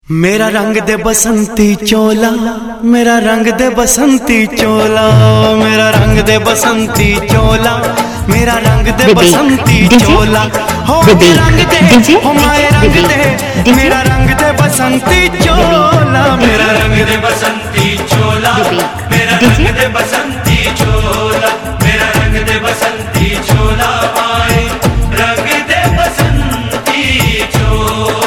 मेरा रंग दे बसंती चोला, मेरा रंग दे बसंती चोला, मेरा रंग दे बसंती चोला, मेरा रंग दे बसंती चोला, हो रंग दे, हो माए रंग दे, मेरा रंग दे बसंती चोला, मेरा रंग दे बसंती चोला, मेरा रंग दे बसंती चोला, मेरा रंग दे बसंती चोला, माए रंग दे बसंती चोला।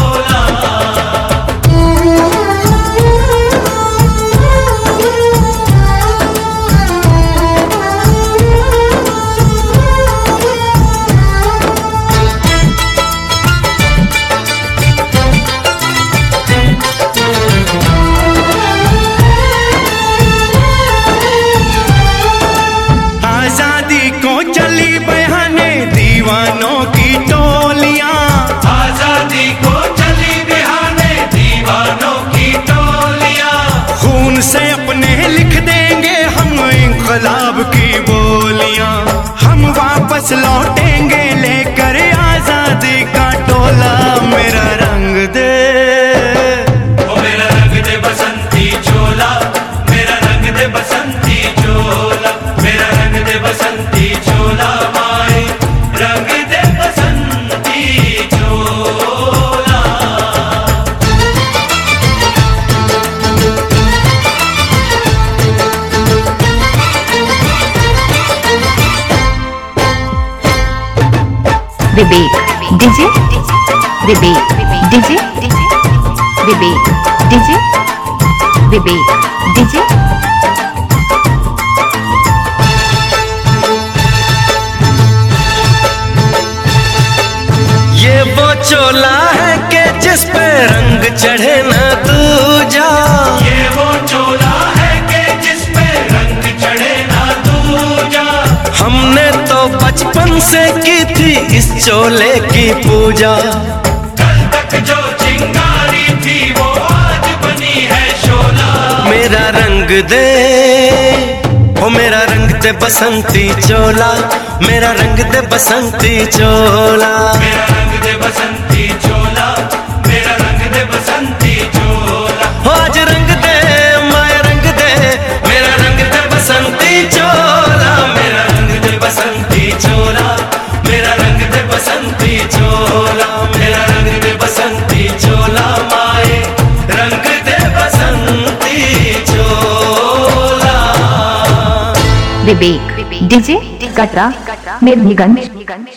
आजादी को चली बहाने दीवानों की टोलियां, आजादी को चली बहाने दीवानों की टोलियां, खून से अपने लिख देंगे हम इंकलाब की बोलियां, हम वापस लौटेंगे लेकर आजादी का टोला, मेरा रंग दे, ओ मेरा रंग दे बसंती चोला, मेरा रंग दे बसंती चोला, मेरा रंग दे बसंती चोला, माए रंग दे बसंती चोला। Vivek DJ, Vivek DJ, Vivek DJ, Vivek DJ. ये वो चोला है कि जिस पे रंग चढ़े ना दूजा, ये वो चोला है कि जिस पे रंग चढ़े ना दूजा, हमने तो बचपन से की थी इस चोले की पूजा, कल तक जो चिंगारी थी वो आज बनी है शोला, मेरा रंग दे, ओ मेरा रंग दे बसंती चोला, मेरा रंग दे बसंती चोला, मेरा रंग दे बसंती चोला, मेरा रंग दे बसंती चोला, आज रंग दे माया रंग दे, मेरा रंग दे बसंती चोला, मेरा रंग दे बसंती चोला, मेरा रंग दे बसंती चोला, मेरा रंग दे बसंती चोला, माए रंग दे बसंती चोला। विवेक डीजे कटरा मेरनीगंज।